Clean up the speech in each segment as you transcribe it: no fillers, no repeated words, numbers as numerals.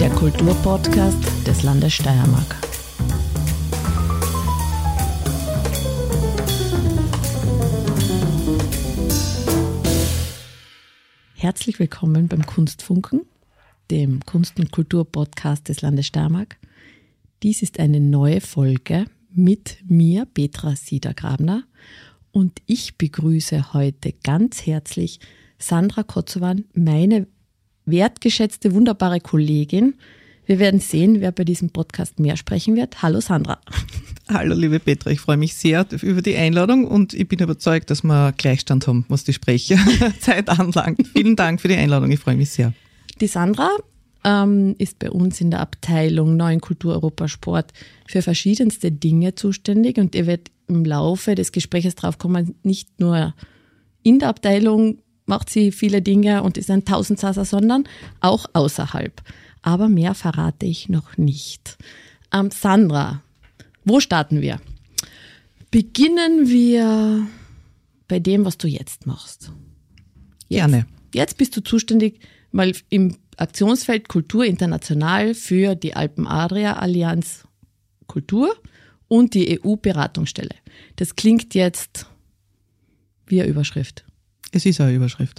der Kulturpodcast des Landes Steiermark. Herzlich willkommen beim Kunstfunken, dem Kunst- und Kulturpodcast des Landes Steiermark. Dies ist eine neue Folge mit mir, Petra Siedergrabner, und ich begrüße heute ganz herzlich Sandra Kotzowan, meine wertgeschätzte, wunderbare Kollegin. Wir werden sehen, wer bei diesem Podcast mehr sprechen wird. Hallo Sandra. Hallo liebe Petra, ich freue mich sehr über die Einladung und ich bin überzeugt, dass wir Gleichstand haben, was die Sprechzeit anlangt. Vielen Dank für die Einladung, ich freue mich sehr. Die Sandra ist bei uns in der Abteilung Neuen Kultur Europa Sport für verschiedenste Dinge zuständig und ihr werdet im Laufe des Gesprächs drauf kommen, nicht nur in der Abteilung macht sie viele Dinge und ist ein Tausendsasser, sondern auch außerhalb. Aber mehr verrate ich noch nicht. Sandra, wo starten wir? Beginnen wir bei dem, was du jetzt machst. Gerne. Jetzt bist du zuständig, mal im Aktionsfeld Kultur international für die Alpen-Adria-Allianz Kultur und die EU-Beratungsstelle. Das klingt jetzt wie eine Überschrift. Es ist eine Überschrift.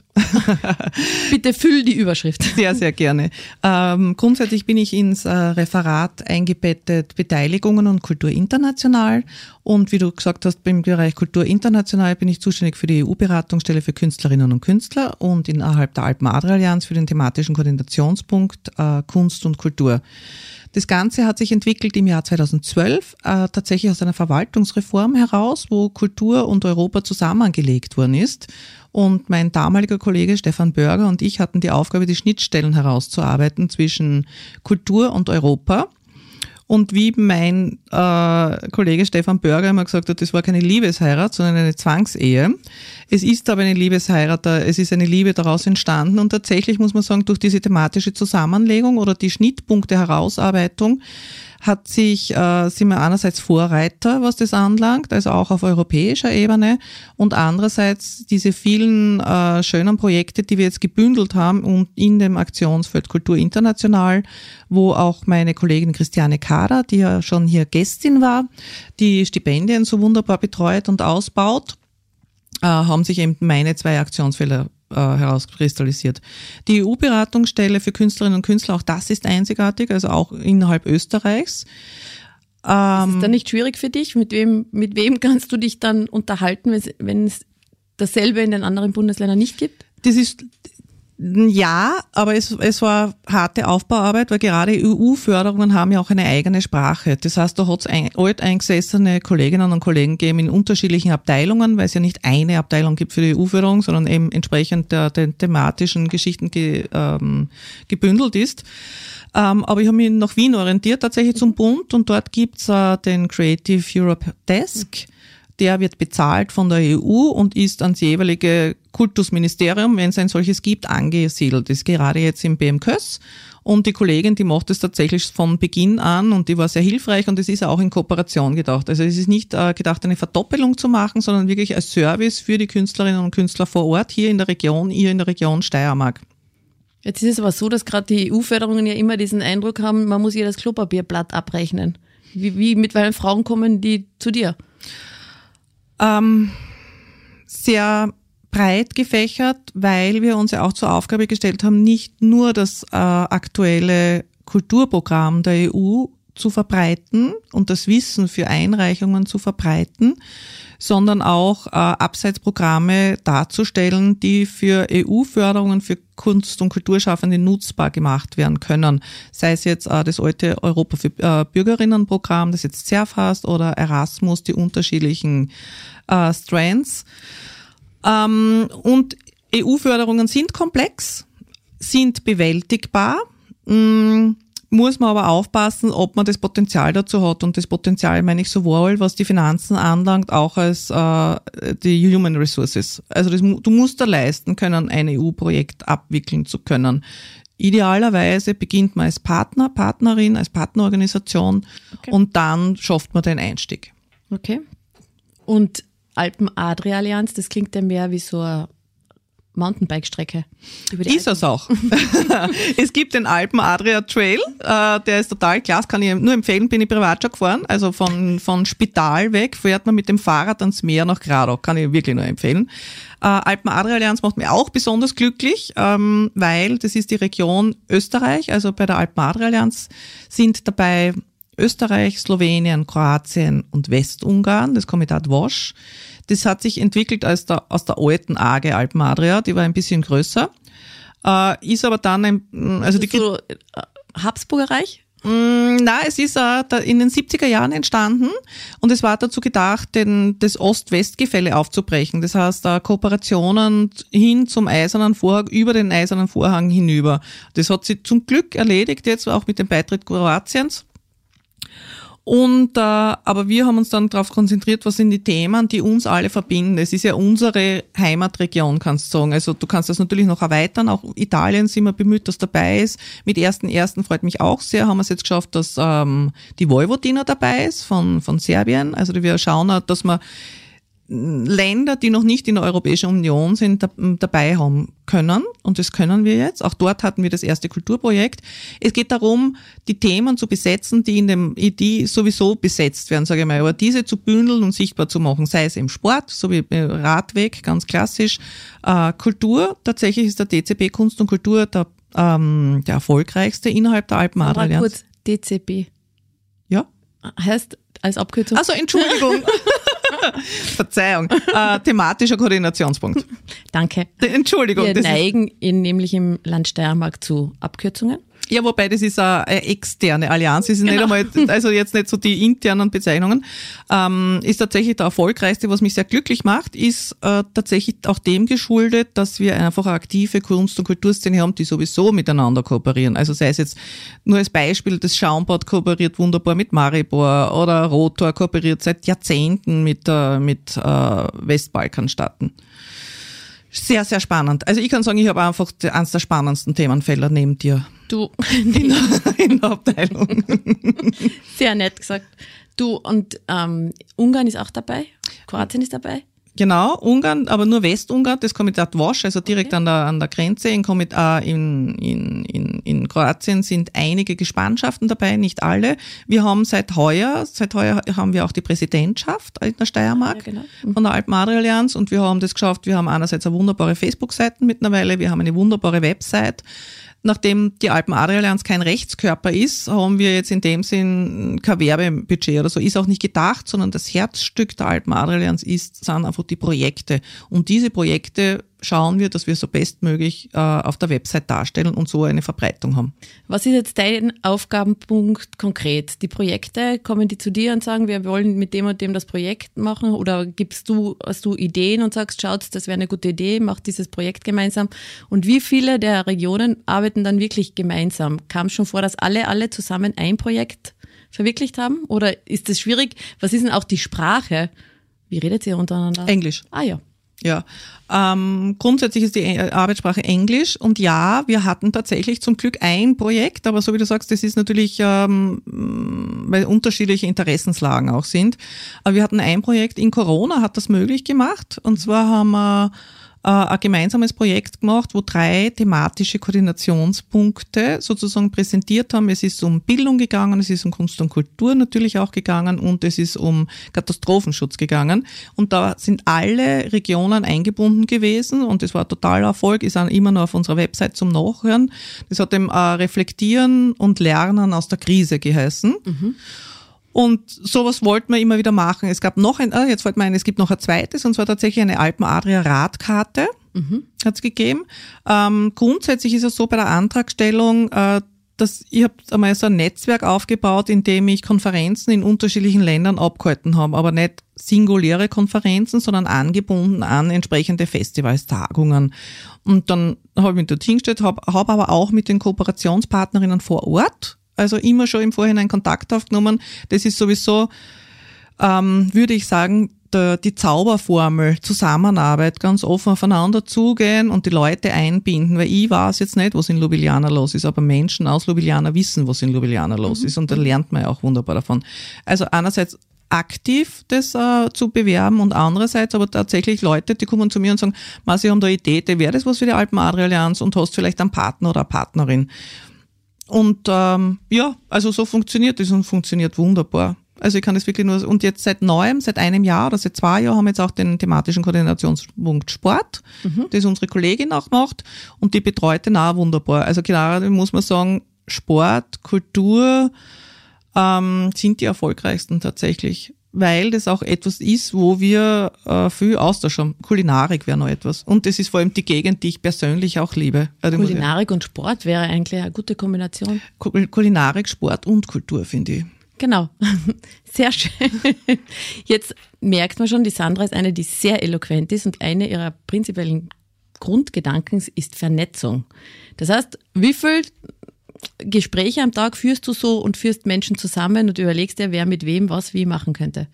Bitte füll die Überschrift. Sehr, sehr gerne. Grundsätzlich bin ich ins Referat eingebettet Beteiligungen und Kultur international. Und wie du gesagt hast, im Bereich Kultur international bin ich zuständig für die EU-Beratungsstelle für Künstlerinnen und Künstler und innerhalb der Alpen-Adria-Allianz für den thematischen Koordinationspunkt Kunst und Kultur. Das Ganze hat sich entwickelt im Jahr 2012, tatsächlich aus einer Verwaltungsreform heraus, wo Kultur und Europa zusammengelegt worden ist. Und mein damaliger Kollege Stefan Börger und ich hatten die Aufgabe, die Schnittstellen herauszuarbeiten zwischen Kultur und Europa. Und wie mein Kollege Stefan Börger immer gesagt hat, das war keine Liebesheirat, sondern eine Zwangsehe. Es ist aber eine Liebesheirat, es ist eine Liebe daraus entstanden und tatsächlich muss man sagen, durch diese thematische Zusammenlegung oder die Schnittpunkte Herausarbeitung sind wir einerseits Vorreiter, was das anlangt, also auch auf europäischer Ebene und andererseits diese vielen schönen Projekte, die wir jetzt gebündelt haben und in dem Aktionsfeld Kultur international, wo auch meine Kollegin Christiane Kader, die ja schon hier Gästin war, die Stipendien so wunderbar betreut und ausbaut, haben sich eben meine zwei Aktionsfelder herauskristallisiert. Die EU-Beratungsstelle für Künstlerinnen und Künstler, auch das ist einzigartig, also auch innerhalb Österreichs. Ist es dann nicht schwierig für dich? Mit wem kannst du dich dann unterhalten, wenn es dasselbe in den anderen Bundesländern nicht gibt? Das ist ja, aber es war harte Aufbauarbeit, weil gerade EU-Förderungen haben ja auch eine eigene Sprache. Das heißt, da hat es alteingesessene Kolleginnen und Kollegen gegeben in unterschiedlichen Abteilungen, weil es ja nicht eine Abteilung gibt für die EU-Förderung, sondern eben entsprechend den thematischen Geschichten gebündelt ist. Aber ich habe mich nach Wien orientiert, tatsächlich zum Bund, und dort gibt's den Creative Europe Desk. Der wird bezahlt von der EU und ist ans jeweilige Kultusministerium, wenn es ein solches gibt, angesiedelt. Das ist gerade jetzt im BMKÖS. Und die Kollegin, die macht es tatsächlich von Beginn an und die war sehr hilfreich und es ist auch in Kooperation gedacht. Also es ist nicht gedacht, eine Verdoppelung zu machen, sondern wirklich als Service für die Künstlerinnen und Künstler vor Ort hier in der Region Steiermark. Jetzt ist es aber so, dass gerade die EU-Förderungen ja immer diesen Eindruck haben, man muss ihr das Klopapierblatt abrechnen. Mit welchen Fragen kommen die zu dir? Sehr breit gefächert, weil wir uns ja auch zur Aufgabe gestellt haben, nicht nur das aktuelle Kulturprogramm der EU zu verbreiten und das Wissen für Einreichungen zu verbreiten, sondern auch Abseitsprogramme darzustellen, die für EU-Förderungen für Kunst- und Kulturschaffende nutzbar gemacht werden können. Sei es jetzt das alte Europa für Bürgerinnenprogramm, das jetzt CERF heißt, oder Erasmus, die unterschiedlichen Strands. Und EU-Förderungen sind komplex, sind bewältigbar, muss man aber aufpassen, ob man das Potenzial dazu hat. Und das Potenzial meine ich sowohl, was die Finanzen anlangt, auch als die Human Resources. Also du musst da leisten können, ein EU-Projekt abwickeln zu können. Idealerweise beginnt man als Partner, Partnerin, als Partnerorganisation, okay, und dann schafft man den Einstieg. Okay. Und Alpen-Adria-Allianz, das klingt ja mehr wie so ein Mountainbike-Strecke. Ist es auch. Es gibt den Alpen-Adria-Trail, der ist total klasse, kann ich nur empfehlen, bin ich privat schon gefahren. Also von Spital weg fährt man mit dem Fahrrad ans Meer nach Gradach, kann ich wirklich nur empfehlen. Alpen-Adria-Allianz macht mich auch besonders glücklich, weil das ist die Region Österreich, also bei der Alpen-Adria-Allianz sind dabei Österreich, Slowenien, Kroatien und Westungarn, das Komitat Wosch. Das hat sich entwickelt aus der alten AG Alpen Adria, die war ein bisschen größer, ist aber dann so Habsburgerreich? Na, es ist in den 70er Jahren entstanden und es war dazu gedacht, das Ost-West-Gefälle aufzubrechen. Das heißt, Kooperationen hin zum Eisernen Vorhang, über den Eisernen Vorhang hinüber. Das hat sie zum Glück erledigt, jetzt auch mit dem Beitritt Kroatiens. Und aber wir haben uns dann darauf konzentriert, was sind die Themen, die uns alle verbinden. Es ist ja unsere Heimatregion, kannst du sagen. Also du kannst das natürlich noch erweitern. Auch Italien sind wir bemüht, dass dabei ist. Mit 1.1. freut mich auch sehr. Haben wir es jetzt geschafft, dass die Vojvodina dabei ist von Serbien. Also wir schauen, dass wir Länder, die noch nicht in der Europäischen Union sind, dabei haben können. Und das können wir jetzt. Auch dort hatten wir das erste Kulturprojekt. Es geht darum, die Themen zu besetzen, die sowieso besetzt werden, sage ich mal. Aber diese zu bündeln und sichtbar zu machen, sei es im Sport, so wie Radweg, ganz klassisch. Kultur, tatsächlich ist der DCB Kunst und Kultur der erfolgreichste innerhalb der Alpen-Adria-Allianz. Kurz, DCB. Ja. Heißt als Abkürzung? Also Entschuldigung. Verzeihung. Thematischer Koordinationspunkt. Danke. Entschuldigung. Wir neigen nämlich im Land Steiermark zu Abkürzungen. Ja, wobei das ist eine externe Allianz, ist nicht einmal, also jetzt nicht so die internen Bezeichnungen, ist tatsächlich der erfolgreichste, was mich sehr glücklich macht, ist tatsächlich auch dem geschuldet, dass wir einfach eine aktive Kunst- und Kulturszene haben, die sowieso miteinander kooperieren. Also sei es jetzt nur als Beispiel, das Schaumbad kooperiert wunderbar mit Maribor oder Rotor kooperiert seit Jahrzehnten mit Westbalkanstaaten. Sehr, sehr spannend. Also ich kann sagen, ich habe einfach eines der spannendsten Themenfelder neben dir. Du. In der Abteilung. Sehr nett gesagt. Du, und Ungarn ist auch dabei? Kroatien ist dabei? Genau, Ungarn, aber nur Westungarn, das Komitat Wosch, also direkt an der Grenze. In Kroatien sind einige Gespannschaften dabei, nicht alle. Wir haben seit heuer haben wir auch die Präsidentschaft in der Steiermark von der Alpen-Adria-Allianz und wir haben das geschafft. Wir haben einerseits eine wunderbare Facebook-Seite mittlerweile, wir haben eine wunderbare Website. Nachdem die Alpen-Adria-Allianz kein Rechtskörper ist, haben wir jetzt in dem Sinn kein Werbebudget oder so. Ist auch nicht gedacht, sondern das Herzstück der Alpen-Adria-Allianz sind einfach die Projekte. Und diese Projekte schauen wir, dass wir so bestmöglich auf der Website darstellen und so eine Verbreitung haben. Was ist jetzt dein Aufgabenpunkt konkret? Die Projekte, kommen die zu dir und sagen, wir wollen mit dem und dem das Projekt machen? Oder hast du Ideen und sagst, schaut, das wäre eine gute Idee, macht dieses Projekt gemeinsam? Und wie viele der Regionen arbeiten dann wirklich gemeinsam? Kam es schon vor, dass alle zusammen ein Projekt verwirklicht haben? Oder ist das schwierig? Was ist denn auch die Sprache? Wie redet ihr untereinander? Englisch. Ah ja. Ja, grundsätzlich ist die Arbeitssprache Englisch und ja, wir hatten tatsächlich zum Glück ein Projekt, aber so wie du sagst, das ist natürlich, weil unterschiedliche Interessenslagen auch sind. Aber wir hatten ein Projekt in Corona, hat das möglich gemacht und zwar haben wir ein gemeinsames Projekt gemacht, wo 3 thematische Koordinationspunkte sozusagen präsentiert haben. Es ist um Bildung gegangen, es ist um Kunst und Kultur natürlich auch gegangen und es ist um Katastrophenschutz gegangen. Und da sind alle Regionen eingebunden gewesen und das war ein totaler Erfolg, ist auch immer noch auf unserer Website zum Nachhören. Das hat dem Reflektieren und Lernen aus der Krise geheißen. Mhm. Und sowas wollten wir immer wieder machen. Es gab noch jetzt fällt mir ein, es gibt noch ein zweites, und zwar tatsächlich eine Alpen-Adria-Radkarte, hat es gegeben. Grundsätzlich ist es so bei der Antragstellung, dass ich habe einmal so ein Netzwerk aufgebaut, in dem ich Konferenzen in unterschiedlichen Ländern abgehalten habe, aber nicht singuläre Konferenzen, sondern angebunden an entsprechende Festivals, Tagungen. Und dann habe ich mich dort hingestellt, habe aber auch mit den Kooperationspartnerinnen vor Ort, also immer schon im Vorhinein Kontakt aufgenommen. Das ist sowieso, würde ich sagen, die Zauberformel, Zusammenarbeit, ganz offen aufeinander zugehen und die Leute einbinden, weil ich weiß jetzt nicht, was in Ljubljana los ist, aber Menschen aus Ljubljana wissen, was in Ljubljana los ist und da lernt man ja auch wunderbar davon. Also einerseits aktiv das zu bewerben und andererseits aber tatsächlich Leute, die kommen zu mir und sagen, sie haben da eine Idee, wäre das was für die Alpen-Adria-Allianz und hast vielleicht einen Partner oder eine Partnerin. Und also so funktioniert das und funktioniert wunderbar. Also ich kann das wirklich nur, und jetzt seit einem Jahr oder seit 2 Jahren haben wir jetzt auch den thematischen Koordinationspunkt Sport, das unsere Kollegin auch macht und die betreut den auch wunderbar. Also generell muss man sagen, Sport, Kultur sind die erfolgreichsten tatsächlich, weil das auch etwas ist, wo wir viel Austausch haben. Kulinarik wäre noch etwas. Und das ist vor allem die Gegend, die ich persönlich auch liebe. Also Kulinarik und Sport wäre eigentlich eine gute Kombination. Kulinarik, Sport und Kultur, finde ich. Genau, sehr schön. Jetzt merkt man schon, die Sandra ist eine, die sehr eloquent ist und eine ihrer prinzipiellen Grundgedanken ist Vernetzung. Das heißt, wie viel Gespräche am Tag führst du so und führst Menschen zusammen und überlegst dir, wer mit wem was wie machen könnte?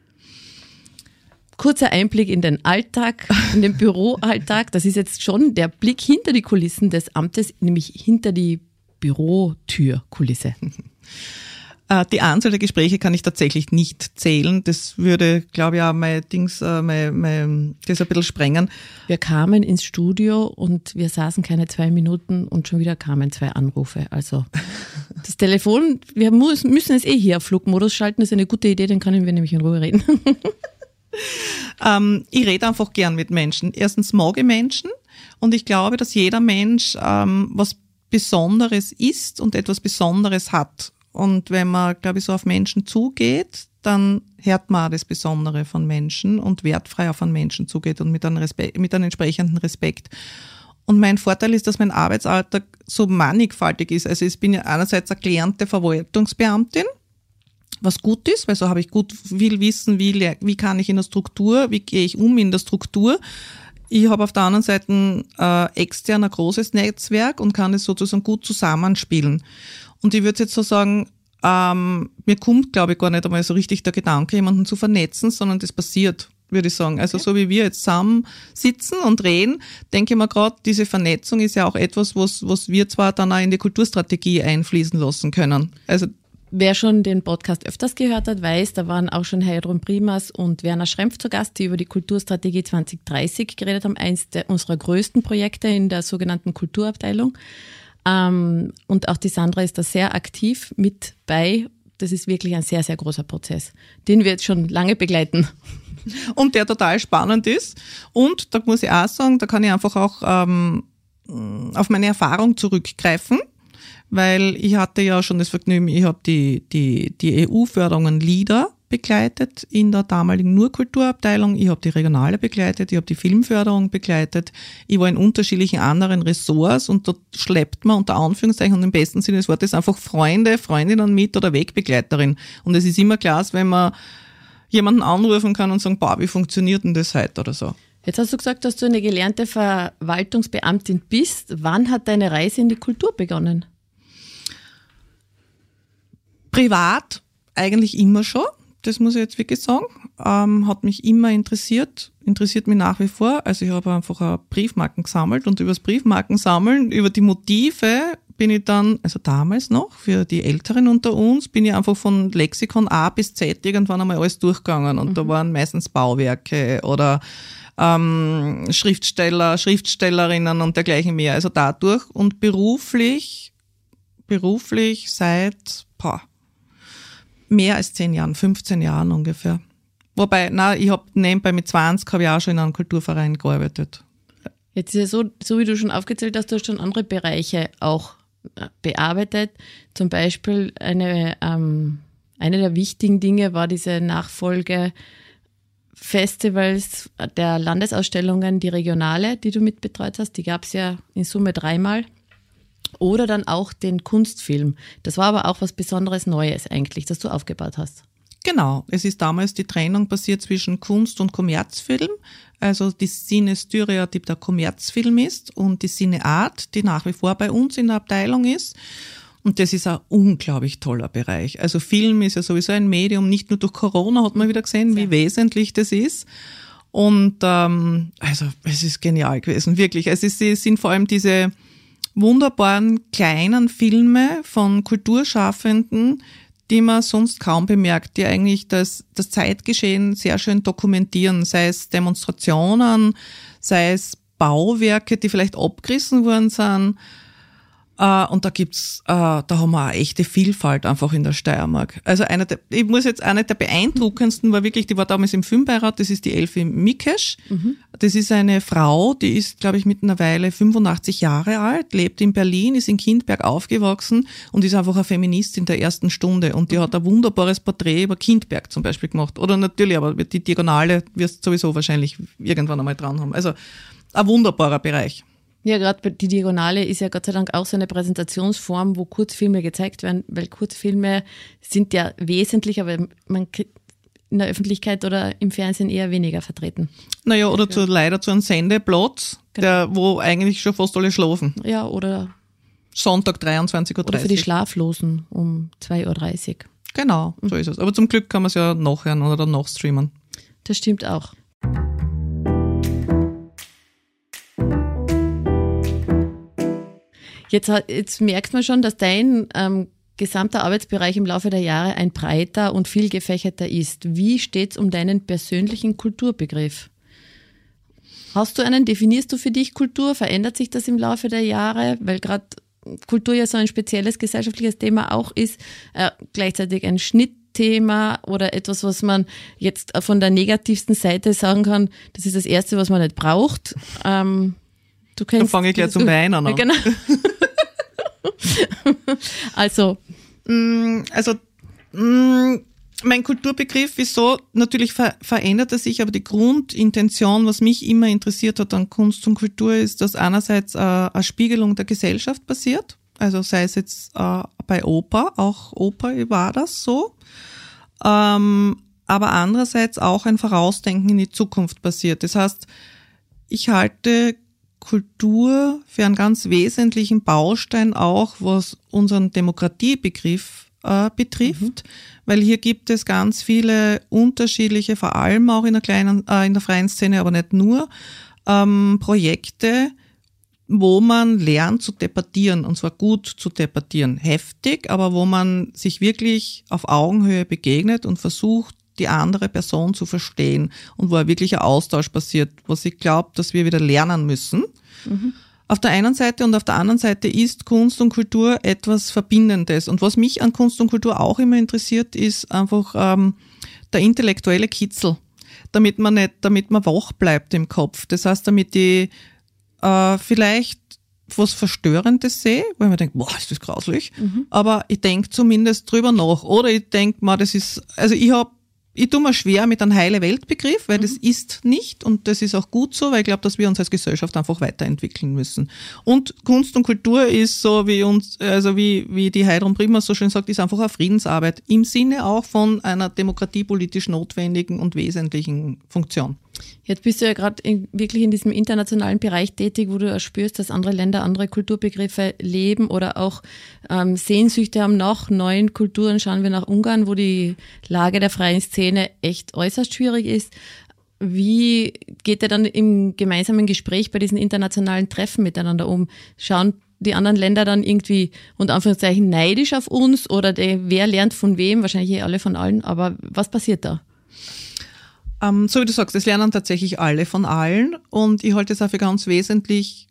Kurzer Einblick in den Alltag, in den Büroalltag. Das ist jetzt schon der Blick hinter die Kulissen des Amtes, nämlich hinter die Bürotürkulisse. Die Anzahl der Gespräche kann ich tatsächlich nicht zählen. Das würde, glaube ich, auch das ein bisschen sprengen. Wir kamen ins Studio und wir saßen keine 2 Minuten und schon wieder kamen 2 Anrufe. Also das Telefon, wir müssen es hier auf Flugmodus schalten. Das ist eine gute Idee, dann können wir nämlich in Ruhe reden. Ich rede einfach gern mit Menschen. Erstens mag ich Menschen und ich glaube, dass jeder Mensch was Besonderes ist und etwas Besonderes hat. Und wenn man, glaube ich, so auf Menschen zugeht, dann hört man auch das Besondere von Menschen und wertfrei auf einen Menschen zugeht und mit einem entsprechenden Respekt. Und mein Vorteil ist, dass mein Arbeitsalltag so mannigfaltig ist. Also ich bin ja einerseits eine gelernte Verwaltungsbeamtin, was gut ist, weil so habe ich viel Wissen, wie kann ich in der Struktur, wie gehe ich um in der Struktur. Ich habe auf der anderen Seite extern ein großes Netzwerk und kann es sozusagen gut zusammenspielen. Und ich würde jetzt so sagen, mir kommt, glaube ich, gar nicht einmal so richtig der Gedanke, jemanden zu vernetzen, sondern das passiert, würde ich sagen. Also so wie wir jetzt zusammen sitzen und reden, denke ich mir gerade, diese Vernetzung ist ja auch etwas, was wir zwar dann auch in die Kulturstrategie einfließen lassen können. Also wer schon den Podcast öfters gehört hat, weiß, da waren auch schon Heidrun Primas und Werner Schrempf zu Gast, die über die Kulturstrategie 2030 geredet haben, eins unserer größten Projekte in der sogenannten Kulturabteilung. Und auch die Sandra ist da sehr aktiv mit bei. Das ist wirklich ein sehr, sehr großer Prozess, den wir jetzt schon lange begleiten. Und der total spannend ist. Und da muss ich auch sagen, da kann ich einfach auch auf meine Erfahrung zurückgreifen. Weil ich hatte ja schon das Vergnügen, ich habe die EU-Förderungen LEADER begleitet in der damaligen nur Kulturabteilung, ich habe die Regionale begleitet, ich habe die Filmförderung begleitet, ich war in unterschiedlichen anderen Ressorts und dort schleppt man unter Anführungszeichen und im besten Sinne des Wortes einfach Freunde, Freundinnen mit oder Wegbegleiterin. Und es ist immer klar, wenn man jemanden anrufen kann und sagen, wie funktioniert denn das heute oder so. Jetzt hast du gesagt, dass du eine gelernte Verwaltungsbeamtin bist. Wann hat deine Reise in die Kultur begonnen? Privat eigentlich immer schon, das muss ich jetzt wirklich sagen, hat mich immer interessiert mich nach wie vor. Also ich habe einfach Briefmarken gesammelt und über das Briefmarkensammeln, über die Motive bin ich dann, also damals noch, für die Älteren unter uns, bin ich einfach von Lexikon A bis Z irgendwann einmal alles durchgegangen und da waren meistens Bauwerke oder Schriftsteller, Schriftstellerinnen und dergleichen mehr. Also dadurch und beruflich seit mehr als 10 Jahren, 15 Jahren ungefähr. Wobei, ich habe nebenbei mit 20 habe ich auch schon in einem Kulturverein gearbeitet. Jetzt ist ja so wie du schon aufgezählt hast, du hast schon andere Bereiche auch bearbeitet. Zum Beispiel eine der wichtigen Dinge war diese Nachfolge Festivals der Landesausstellungen, die Regionale, die du mitbetreut hast. Die gab es ja in Summe 3-mal. Oder dann auch den Kunstfilm. Das war aber auch was Besonderes Neues eigentlich, das du aufgebaut hast. Genau, es ist damals die Trennung passiert zwischen Kunst- und Kommerzfilm. Also die Cine Styria, die der Kommerzfilm ist, und die Cine Art, die nach wie vor bei uns in der Abteilung ist. Und das ist ein unglaublich toller Bereich. Also Film ist ja sowieso ein Medium, nicht nur durch Corona hat man wieder gesehen, wie wesentlich das ist. Und also es ist genial gewesen, wirklich. Es sind vor allem diese wunderbaren kleinen Filme von Kulturschaffenden, die man sonst kaum bemerkt, die eigentlich das Zeitgeschehen sehr schön dokumentieren, sei es Demonstrationen, sei es Bauwerke, die vielleicht abgerissen worden sind. Und da haben wir eine echte Vielfalt einfach in der Steiermark. Also ich muss jetzt eine der beeindruckendsten war wirklich, die war damals im Filmbeirat, das ist die Elfi Mikesch. Das ist eine Frau, die ist, glaube ich, mittlerweile 85 Jahre alt, lebt in Berlin, ist in Kindberg aufgewachsen und ist einfach eine Feministin der ersten Stunde. Und die hat ein wunderbares Porträt über Kindberg zum Beispiel gemacht. Oder natürlich, aber die Diagonale wirst du sowieso wahrscheinlich irgendwann einmal dran haben. Also ein wunderbarer Bereich. Ja, gerade die Diagonale ist ja Gott sei Dank auch so eine Präsentationsform, wo Kurzfilme gezeigt werden, weil Kurzfilme sind ja wesentlich, aber man kriegt in der Öffentlichkeit oder im Fernsehen eher weniger vertreten. Naja, oder leider zu einem Sendeplatz, Genau. wo eigentlich schon fast alle schlafen. Ja, oder Sonntag 23:30 Uhr. Oder für die Schlaflosen um 2:30 Uhr. Genau, so ist es. Aber zum Glück kann man es ja nachhören oder dann nachstreamen. Das stimmt auch. Jetzt merkt man schon, dass dein gesamter Arbeitsbereich im Laufe der Jahre ein breiter und viel gefächerter ist. Wie steht's um deinen persönlichen Kulturbegriff? Hast du einen? Definierst du für dich Kultur? Verändert sich das im Laufe der Jahre? Weil gerade Kultur ja so ein spezielles gesellschaftliches Thema auch ist, gleichzeitig ein Schnittthema oder etwas, was man jetzt von der negativsten Seite sagen kann, das ist das Erste, was man nicht braucht. Dann fange ich gleich zum Weinen an. Genau. Also mein Kulturbegriff ist so, natürlich verändert er sich, aber die Grundintention, was mich immer interessiert hat an Kunst und Kultur, ist, dass einerseits eine Spiegelung der Gesellschaft passiert, also sei es jetzt bei Oper, auch Oper war das so, aber andererseits auch ein Vorausdenken in die Zukunft passiert. Das heißt, ich halte Kultur für einen ganz wesentlichen Baustein auch, was unseren Demokratiebegriff betrifft, weil hier gibt es ganz viele unterschiedliche, vor allem auch in der freien Szene, aber nicht nur, Projekte, wo man lernt zu debattieren, und zwar gut zu debattieren, heftig, aber wo man sich wirklich auf Augenhöhe begegnet und versucht, die andere Person zu verstehen und wo wirklich ein Austausch passiert, was ich glaube, dass wir wieder lernen müssen. Auf der einen Seite und auf der anderen Seite ist Kunst und Kultur etwas Verbindendes. Und was mich an Kunst und Kultur auch immer interessiert, ist einfach der intellektuelle Kitzel, damit man wach bleibt im Kopf. Das heißt, damit ich vielleicht was Verstörendes sehe, weil man denkt, boah, ist das grauslich, aber ich denke zumindest drüber nach. Oder ich denke mal, ich tue mir schwer mit einem Heile-Welt-Begriff, weil das ist nicht und das ist auch gut so, weil ich glaube, dass wir uns als Gesellschaft einfach weiterentwickeln müssen. Und Kunst und Kultur ist so, wie die Heidrun Prima so schön sagt, ist einfach eine Friedensarbeit im Sinne auch von einer demokratiepolitisch notwendigen und wesentlichen Funktion. Jetzt bist du ja gerade wirklich in diesem internationalen Bereich tätig, wo du auch spürst, dass andere Länder andere Kulturbegriffe leben oder auch Sehnsüchte haben nach neuen Kulturen. Schauen wir nach Ungarn, wo die Lage der freien Szene echt äußerst schwierig ist. Wie geht ihr dann im gemeinsamen Gespräch bei diesen internationalen Treffen miteinander um? Schauen die anderen Länder dann irgendwie unter Anführungszeichen neidisch auf uns oder wer lernt von wem? Wahrscheinlich alle von allen, aber was passiert da? So wie du sagst, es lernen tatsächlich alle von allen und ich halte es auch für ganz wesentlich,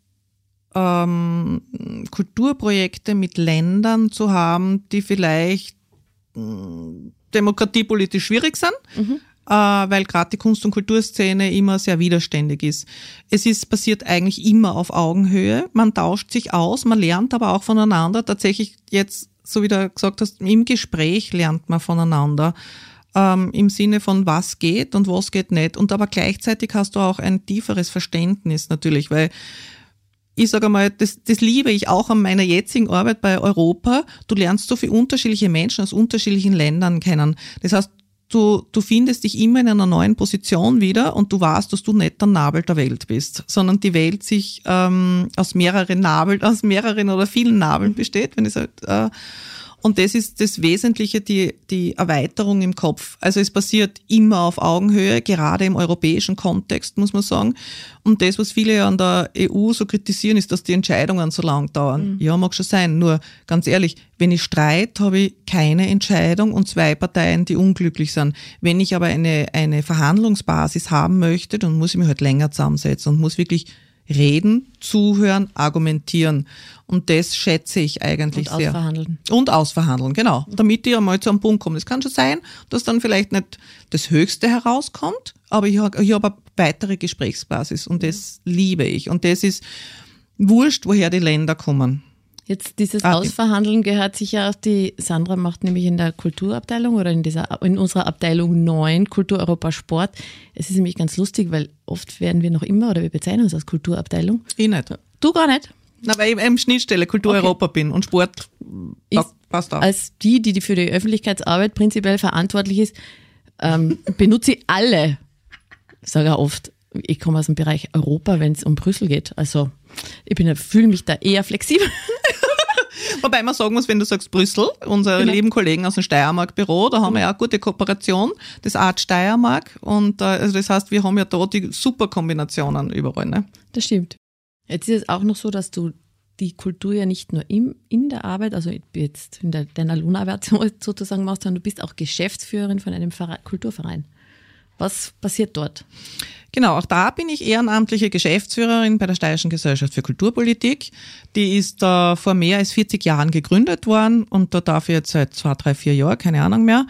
Kulturprojekte mit Ländern zu haben, die vielleicht demokratiepolitisch schwierig sind, weil gerade die Kunst- und Kulturszene immer sehr widerständig ist. Passiert eigentlich immer auf Augenhöhe, man tauscht sich aus, man lernt aber auch voneinander, tatsächlich jetzt, so wie du gesagt hast, im Gespräch lernt man voneinander. Im Sinne von was geht und was geht nicht. Und aber gleichzeitig hast du auch ein tieferes Verständnis natürlich, weil ich sage einmal, das liebe ich auch an meiner jetzigen Arbeit bei Europa. Du lernst so viele unterschiedliche Menschen aus unterschiedlichen Ländern kennen. Das heißt, du findest dich immer in einer neuen Position wieder und du weißt, dass du nicht der Nabel der Welt bist, sondern die Welt sich aus mehreren oder vielen Nabeln besteht, wenn es halt Und das ist das Wesentliche, die Erweiterung im Kopf. Also es passiert immer auf Augenhöhe, gerade im europäischen Kontext, muss man sagen. Und das, was viele an der EU so kritisieren, ist, dass die Entscheidungen so lang dauern. Ja, mag schon sein. Nur ganz ehrlich, wenn ich streite, habe ich keine Entscheidung und 2 Parteien, die unglücklich sind. Wenn ich aber eine Verhandlungsbasis haben möchte, dann muss ich mich halt länger zusammensetzen und muss wirklich reden, zuhören, argumentieren. Und das schätze ich eigentlich sehr. Und ausverhandeln, genau. Damit ich einmal zu einem Punkt komme. Es kann schon sein, dass dann vielleicht nicht das Höchste herauskommt, aber ich habe eine weitere Gesprächsbasis und das liebe ich. Und das ist wurscht, woher die Länder kommen. Jetzt dieses Ausverhandeln gehört sicher auch, die Sandra macht nämlich in der Kulturabteilung oder in unserer Abteilung 9 Kultur Europa Sport. Es ist nämlich ganz lustig, weil oft werden wir noch immer, oder wir bezeichnen uns als Kulturabteilung. Ich nicht. Du gar nicht? Na, weil ich eben Schnittstelle Kultur Europa bin und Sport passt auch. Als die für die Öffentlichkeitsarbeit prinzipiell verantwortlich ist, benutze ich alle, sage ich oft, ich komme aus dem Bereich Europa, wenn es um Brüssel geht. Also ich fühle mich da eher flexibel. Wobei man sagen muss, wenn du sagst Brüssel, unsere lieben Kollegen aus dem Steiermark-Büro, da haben wir ja auch gute Kooperation, das Art Steiermark. Und also das heißt, wir haben ja da die super Kombinationen überall. Ne? Das stimmt. Jetzt ist es auch noch so, dass du die Kultur ja nicht nur in der Arbeit, also jetzt in deiner Lohnarbeit sozusagen machst, sondern du bist auch Geschäftsführerin von einem Kulturverein. Was passiert dort? Genau, auch da bin ich ehrenamtliche Geschäftsführerin bei der Steirischen Gesellschaft für Kulturpolitik. Die ist vor mehr als 40 Jahren gegründet worden und da darf ich jetzt seit 2, 3, 4 Jahren, keine Ahnung mehr,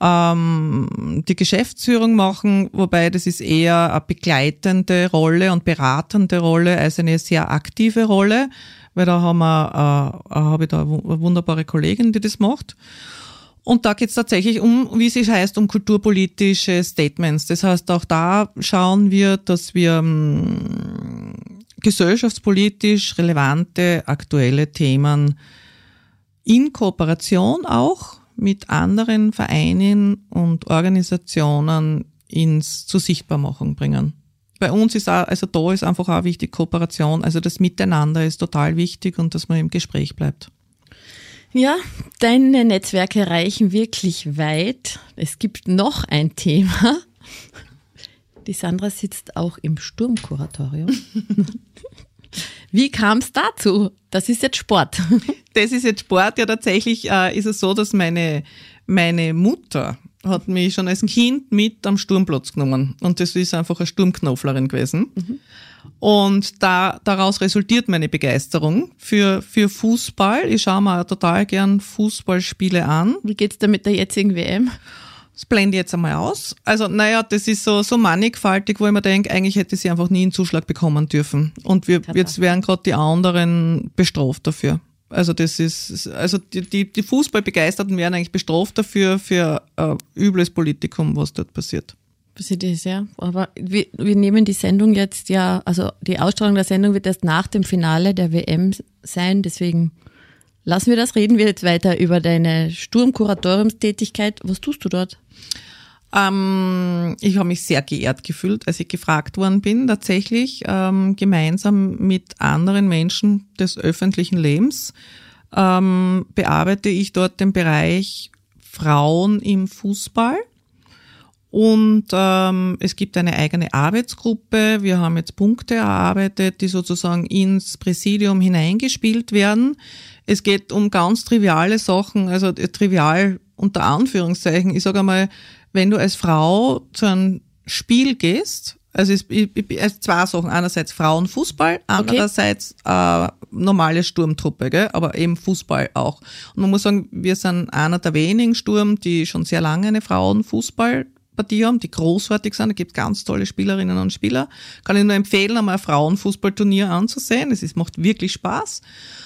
die Geschäftsführung machen, wobei das ist eher eine begleitende Rolle und beratende Rolle als eine sehr aktive Rolle, weil da habe ich da eine wunderbare Kollegin, die das macht. Und da geht es tatsächlich wie es heißt, um kulturpolitische Statements. Das heißt, auch da schauen wir, dass wir gesellschaftspolitisch relevante, aktuelle Themen in Kooperation auch mit anderen Vereinen und Organisationen zur Sichtbarmachung bringen. Bei uns ist auch, also da ist einfach auch wichtig Kooperation, also das Miteinander ist total wichtig und dass man im Gespräch bleibt. Ja, deine Netzwerke reichen wirklich weit. Es gibt noch ein Thema. Die Sandra sitzt auch im Sturmkuratorium. Wie kam es dazu? Das ist jetzt Sport. Das ist jetzt Sport. Ja, tatsächlich ist es so, dass meine Mutter hat mich schon als Kind mit am Sturmplatz genommen. Und das ist einfach eine Sturmknoflerin gewesen. Mhm. Und daraus resultiert meine Begeisterung für Fußball. Ich schaue mir total gern Fußballspiele an. Wie geht's da mit der jetzigen WM? Das blende ich jetzt einmal aus. Also, das ist so mannigfaltig, wo ich mir denke, eigentlich hätte sie einfach nie einen Zuschlag bekommen dürfen. Und jetzt werden gerade die anderen bestraft dafür. Also die Fußballbegeisterten werden eigentlich bestraft dafür für übles Politikum, was dort passiert. Passiert ist, ja. Aber wir nehmen die Sendung jetzt ja, also die Ausstrahlung der Sendung wird erst nach dem Finale der WM sein, deswegen lassen wir das, reden wir jetzt weiter über deine Sturmkuratoriumstätigkeit. Was tust du dort? Ich habe mich sehr geehrt gefühlt, als ich gefragt worden bin, tatsächlich gemeinsam mit anderen Menschen des öffentlichen Lebens bearbeite ich dort den Bereich Frauen im Fußball. Und es gibt eine eigene Arbeitsgruppe. Wir haben jetzt Punkte erarbeitet, die sozusagen ins Präsidium hineingespielt werden. Es geht um ganz triviale Sachen, also trivial unter Anführungszeichen. Ich sage einmal, wenn du als Frau zu einem Spiel gehst, also es 2 Sachen. Einerseits Frauenfußball, andererseits normale Sturmtruppe, gell? Aber eben Fußball auch. Und man muss sagen, wir sind einer der wenigen Sturm, die schon sehr lange eine Frauenfußballpartie haben, die großartig sind. Da gibt es ganz tolle Spielerinnen und Spieler. Kann ich nur empfehlen, einmal ein Frauenfußballturnier anzusehen. Es macht wirklich Spaß.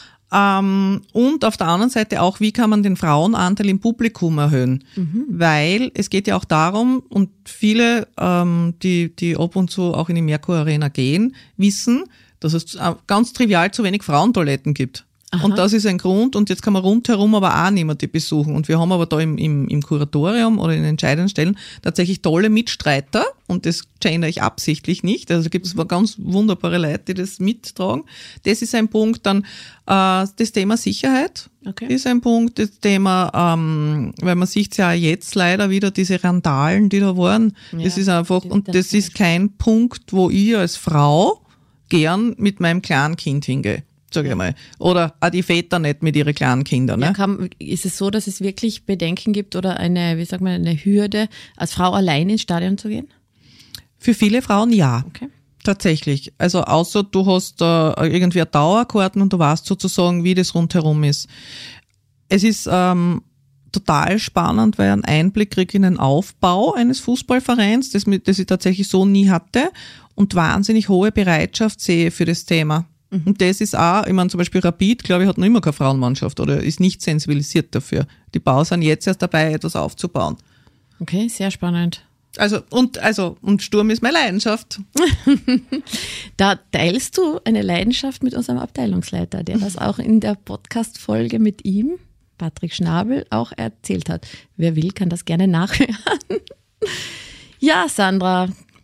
Und auf der anderen Seite auch, wie kann man den Frauenanteil im Publikum erhöhen? Mhm. Weil es geht ja auch darum, und viele, die ab und zu auch in die Merkur Arena gehen, wissen, dass es ganz trivial zu wenig Frauentoiletten gibt. Aha. Und das ist ein Grund, und jetzt kann man rundherum aber auch niemanden besuchen. Und wir haben aber da im Kuratorium oder in entscheidenden Stellen tatsächlich tolle Mitstreiter und das gender ich absichtlich nicht. Also gibt es ganz wunderbare Leute, die das mittragen. Das ist ein Punkt. Dann das Thema Sicherheit ist ein Punkt. Das Thema, weil man sieht ja jetzt leider wieder diese Randalen, die da waren. Ja, das ist einfach, und das ist kein Punkt, wo ich als Frau gern mit meinem kleinen Kind hingehe. Sag ich mal. Oder auch die Väter nicht mit ihren kleinen Kindern. Ne? Ja, ist es so, dass es wirklich Bedenken gibt oder eine Hürde, als Frau allein ins Stadion zu gehen? Für viele Frauen ja. Okay. Tatsächlich. Also außer du hast irgendwie eine Dauerkarten und du weißt sozusagen, wie das rundherum ist. Es ist total spannend, weil ich einen Einblick kriege in den Aufbau eines Fußballvereins, das ich tatsächlich so nie hatte, und wahnsinnig hohe Bereitschaft sehe für das Thema. Und das ist auch, ich meine zum Beispiel Rapid, glaube ich, hat noch immer keine Frauenmannschaft oder ist nicht sensibilisiert dafür. Die Bauern sind jetzt erst dabei, etwas aufzubauen. Okay, sehr spannend. Und Sturm ist meine Leidenschaft. Da teilst du eine Leidenschaft mit unserem Abteilungsleiter, der das auch in der Podcast-Folge mit ihm, Patrick Schnabel, auch erzählt hat. Wer will, kann das gerne nachhören. Ja, Sandra,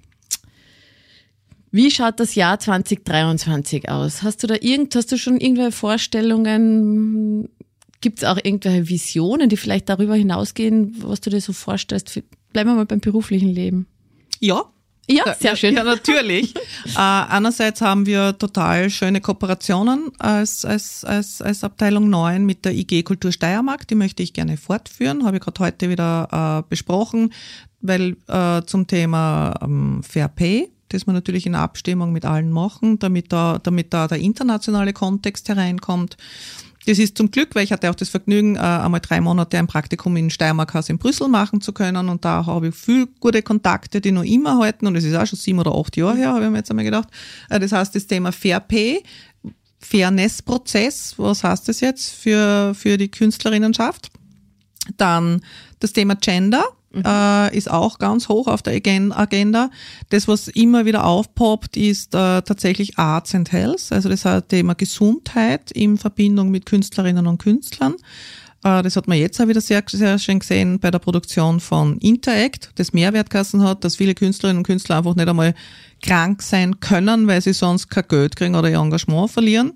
wie schaut das Jahr 2023 aus? Hast du schon irgendwelche Vorstellungen? Gibt es auch irgendwelche Visionen, die vielleicht darüber hinausgehen, was du dir so vorstellst? Bleiben wir mal beim beruflichen Leben. Ja. Ja, sehr schön. Ja, natürlich. Einerseits haben wir total schöne Kooperationen als Abteilung 9 mit der IG Kultur Steiermark. Die möchte ich gerne fortführen. Habe ich gerade heute wieder besprochen, weil zum Thema Fair Pay, das wir natürlich in Abstimmung mit allen machen, damit da der internationale Kontext hereinkommt. Das ist zum Glück, weil ich hatte auch das Vergnügen, einmal 3 Monate ein Praktikum in Steiermark in Brüssel machen zu können, und da habe ich viel gute Kontakte, die noch immer halten, und es ist auch schon 7 oder 8 Jahre her, habe ich mir jetzt einmal gedacht. Das heißt, das Thema Fair Pay, Fairness-Prozess, was heißt das jetzt für die Künstlerinnenschaft? Dann das Thema Gender. Ist auch ganz hoch auf der Agenda. Das, was immer wieder aufpoppt, ist tatsächlich Arts and Health, also das Thema Gesundheit in Verbindung mit Künstlerinnen und Künstlern. Das hat man jetzt auch wieder sehr, sehr schön gesehen bei der Produktion von Interact, das Mehrwertkassen hat, dass viele Künstlerinnen und Künstler einfach nicht einmal krank sein können, weil sie sonst kein Geld kriegen oder ihr Engagement verlieren.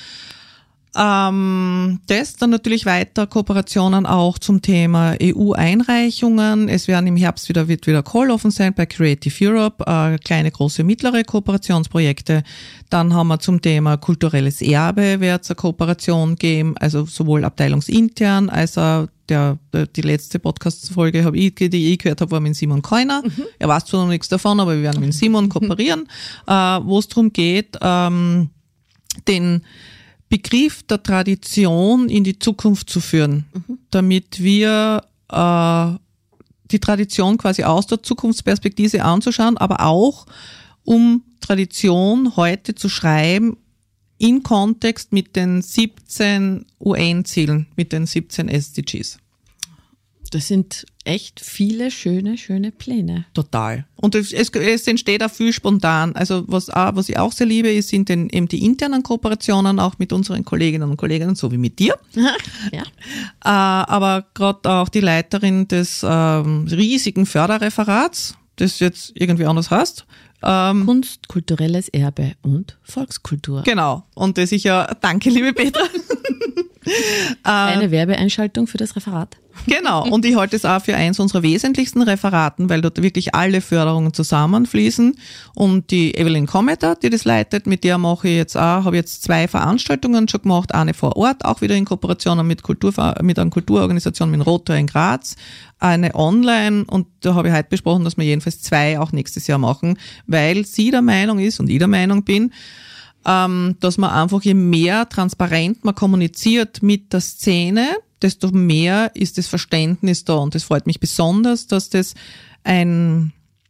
Das dann natürlich weiter Kooperationen auch zum Thema EU-Einreichungen. Es wird wieder Call offen sein bei Creative Europe, kleine, große, mittlere Kooperationsprojekte. Dann haben wir zum Thema kulturelles Erbe wird es eine Kooperation geben, also sowohl abteilungsintern als auch die letzte Podcast-Folge, die ich gehört habe, war mit Simon Keuner. Er weiß zwar noch nichts davon, aber wir werden mit Simon kooperieren, wo es darum geht, den Begriff der Tradition in die Zukunft zu führen, damit wir die Tradition quasi aus der Zukunftsperspektive anzuschauen, aber auch um Tradition heute zu schreiben in Kontext mit den 17 UN-Zielen, mit den 17 SDGs. Das sind echt viele schöne Pläne. Total. Und es entsteht auch viel spontan. Also was ich auch sehr liebe, sind eben die internen Kooperationen auch mit unseren Kolleginnen und Kollegen, so wie mit dir. Ja. Aber gerade auch die Leiterin des riesigen Förderreferats, das jetzt irgendwie anders heißt. Kunst, kulturelles Erbe und Volkskultur. Genau. Und das ist ja, danke liebe Petra. Eine Werbeeinschaltung für das Referat. Genau, und ich halte es auch für eins unserer wesentlichsten Referaten, weil dort wirklich alle Förderungen zusammenfließen. Und die Evelyn Kometer, die das leitet, mit der habe ich jetzt 2 Veranstaltungen schon gemacht, eine vor Ort, auch wieder in Kooperation mit einer Kulturorganisation mit Rotary in Graz, eine online, und da habe ich heute besprochen, dass wir jedenfalls 2 auch nächstes Jahr machen, weil sie der Meinung ist und ich der Meinung bin, dass man einfach, je mehr transparent man kommuniziert mit der Szene, desto mehr ist das Verständnis da. Und das freut mich besonders, dass das also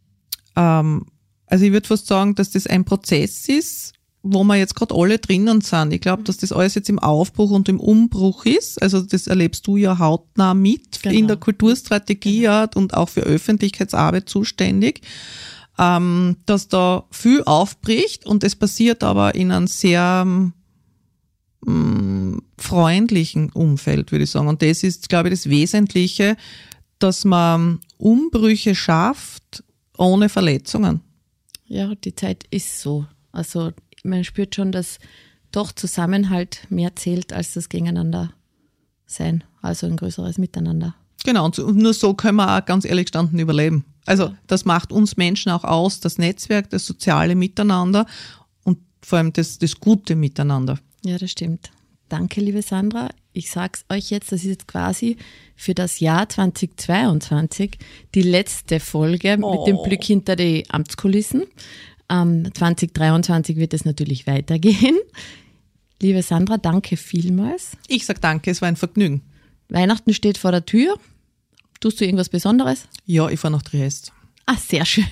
ich würde fast sagen, dass das ein Prozess ist, wo wir jetzt gerade alle drinnen sind. Ich glaube, dass das alles jetzt im Aufbruch und im Umbruch ist. Also das erlebst du ja hautnah mit, genau, in der Kulturstrategie, genau, und auch für Öffentlichkeitsarbeit zuständig. Dass da viel aufbricht, und es passiert aber in einem sehr freundlichen Umfeld, würde ich sagen. Und das ist, glaube ich, das Wesentliche, dass man Umbrüche schafft ohne Verletzungen. Ja, die Zeit ist so. Also man spürt schon, dass doch Zusammenhalt mehr zählt als das Gegeneinander sein, also ein größeres Miteinander. Genau, und nur so können wir auch ganz ehrlich gestanden überleben. Also das macht uns Menschen auch aus, das Netzwerk, das soziale Miteinander und vor allem das gute Miteinander. Ja, das stimmt. Danke, liebe Sandra. Ich sage es euch jetzt, das ist jetzt quasi für das Jahr 2022 die letzte Folge mit dem Blick hinter die Amtskulissen. 2023 wird es natürlich weitergehen. Liebe Sandra, danke vielmals. Ich sage danke, es war ein Vergnügen. Weihnachten steht vor der Tür. Tust du irgendwas Besonderes? Ja, ich fahre nach Triest. Ah, sehr schön.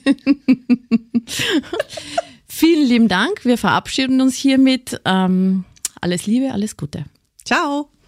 Vielen lieben Dank. Wir verabschieden uns hiermit. Alles Liebe, alles Gute. Ciao.